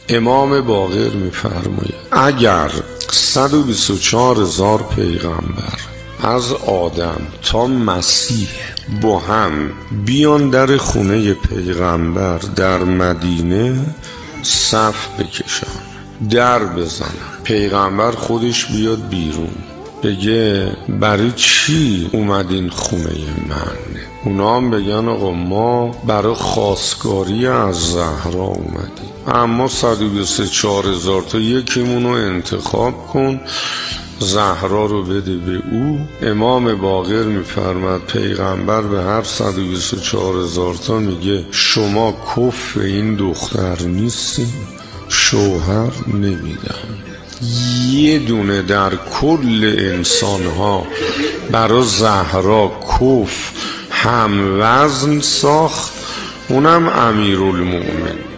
امام باقر میفرماید اگر 124,000 پیغمبر از آدم تا مسیح با هم بیان در خونه پیغمبر در مدینه صف بکشن، در بزنن، پیغمبر خودش بیاد بیرون بگه برای چی اومدین خونه من؟ اونا هم بگن آقا ما برای خواستگاری از زهرا اومدیم، اما 124,000 تا یکیمونو انتخاب کن، زهرا رو بده به او. امام باقر میفرماد پیغمبر به هر 124,000 تا میگه شما کفو این دختر نیستین، شوهر نمیدم. یه دونه در کل انسان ها برای زهرا کف هم وزن ساخت، اونم امیرالمومنین.